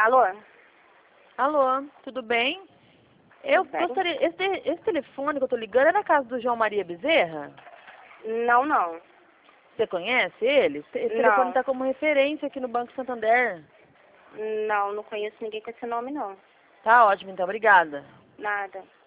Alô? Alô, tudo bem? Eu Tudo bem? gostaria... Esse telefone que eu tô ligando é na casa do João Maria Bezerra? Não, não. Você conhece ele? Esse telefone Não. tá como referência aqui no Banco Santander. Não, não conheço ninguém com esse nome, não. Tá ótimo, então. Obrigada. Nada.